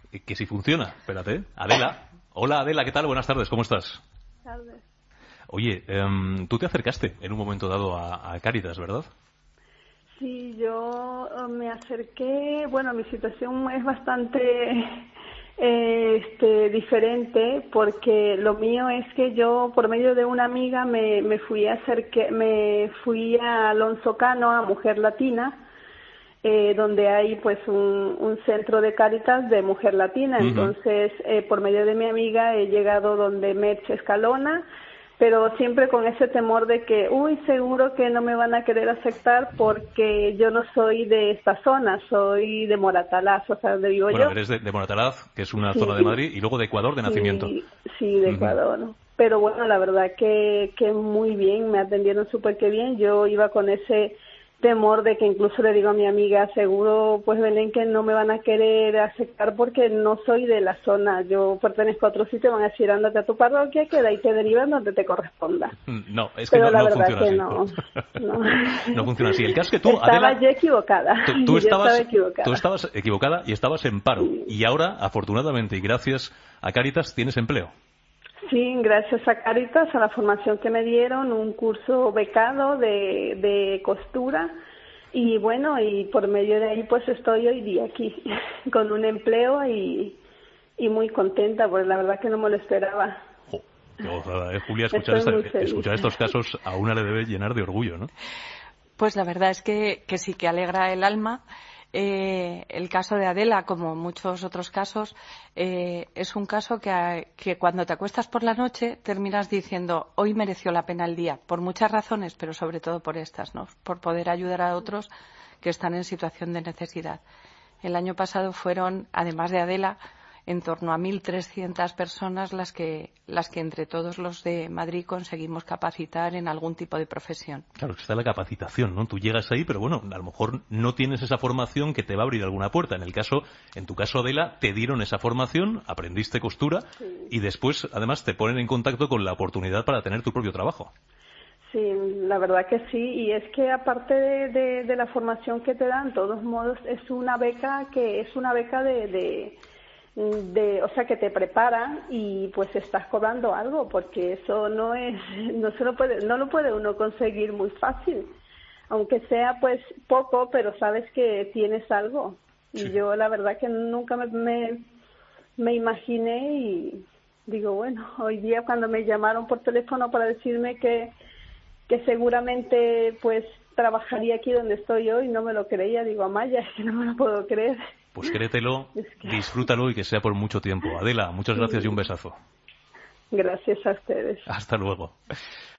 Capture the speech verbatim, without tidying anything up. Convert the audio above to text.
que si funciona. Espérate. Adela. Hola, Adela, ¿qué tal? Buenas tardes, ¿cómo estás? Tardes. Oye, um, tú te acercaste en un momento dado a, a Cáritas, ¿verdad? Sí, yo me acerqué, bueno, mi situación es bastante eh, este, diferente porque lo mío es que yo por medio de una amiga me, me fui a acerqué, me fui a Alonso Cano, a Mujer Latina, eh, donde hay pues un, un centro de Cáritas de Mujer Latina. Uh-huh. Entonces, eh, por medio de mi amiga he llegado donde Merche Escalona, pero siempre con ese temor de que, uy, seguro que no me van a querer aceptar porque yo no soy de esta zona, soy de Moratalaz, o sea, donde vivo Bueno, yo. eres de, de Moratalaz, que es una Sí, zona de Madrid, y luego de Ecuador de nacimiento. sí, sí, de Ecuador. Uh-huh. Pero bueno, la verdad que, que muy bien, me atendieron súper que bien. Yo iba con ese temor de que incluso le digo a mi amiga, seguro pues Belén que no me van a querer aceptar porque no soy de la zona, yo pertenezco a otro sitio, van a decir ándate a tu parroquia que de ahí te derivan donde te corresponda. No, es que pero no, la no verdad funciona que así. no, no. No funciona así. El caso es que tú, estaba Adela, yo equivocada, tú, tú, yo estabas, estaba equivocada. tú estabas equivocada y estabas en paro. Sí. Y ahora, afortunadamente y gracias a Cáritas, tienes empleo. Sí, gracias a Cáritas, a la formación que me dieron, un curso becado de, de costura. Y bueno, y por medio de ahí pues estoy hoy día aquí con un empleo y, y muy contenta, porque la verdad que no me lo esperaba. Jo, qué gozada, ¿eh, Julia? Escuchar, esta, escuchar estos casos a una le debe llenar de orgullo, ¿no? Pues la verdad es que, que sí que alegra el alma. Eh, el caso de Adela, como muchos otros casos, eh, es un caso que, que cuando te acuestas por la noche terminas diciendo hoy mereció la pena el día, por muchas razones, pero sobre todo por estas, ¿no? Por poder ayudar a otros que están en situación de necesidad. El año pasado fueron, además de Adela, en torno a mil trescientas personas las que, las que entre todos los de Madrid conseguimos capacitar en algún tipo de profesión. Claro, que está la capacitación, ¿no? Tú llegas ahí, pero bueno, a lo mejor no tienes esa formación que te va a abrir alguna puerta. En el caso, en tu caso, Adela, te dieron esa formación, aprendiste costura sí. Y después, además, te ponen en contacto con la oportunidad para tener tu propio trabajo. Sí, la verdad que sí, y es que aparte de, de, de la formación que te dan, de todos modos, es una beca que es una beca de... de de, o sea, que te preparan y pues estás cobrando algo, porque eso no es, no se lo puede, no lo puede uno conseguir muy fácil, aunque sea pues poco, pero sabes que tienes algo. Sí. Y yo la verdad que nunca me, me, me imaginé y digo, bueno, hoy día cuando me llamaron por teléfono para decirme que, que seguramente pues trabajaría aquí donde estoy hoy, no me lo creía, digo, Amaya, es que no me lo puedo creer. Pues créetelo, es que... disfrútalo y que sea por mucho tiempo. Adela, muchas gracias y un besazo. Gracias a ustedes. Hasta luego.